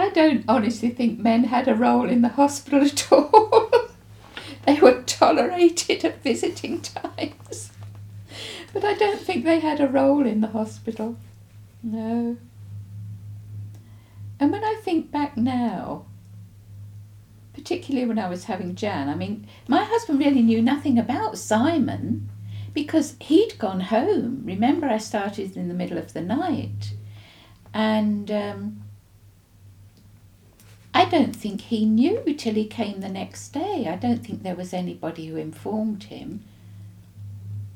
I don't honestly think men had a role in the hospital at all. They were tolerated at visiting times. But I don't think they had a role in the hospital. No. And when I think back now, particularly when I was having Jan, I mean, my husband really knew nothing about Simon because he'd gone home. Remember, I started in the middle of the night. And I don't think he knew till he came the next day. I don't think there was anybody who informed him.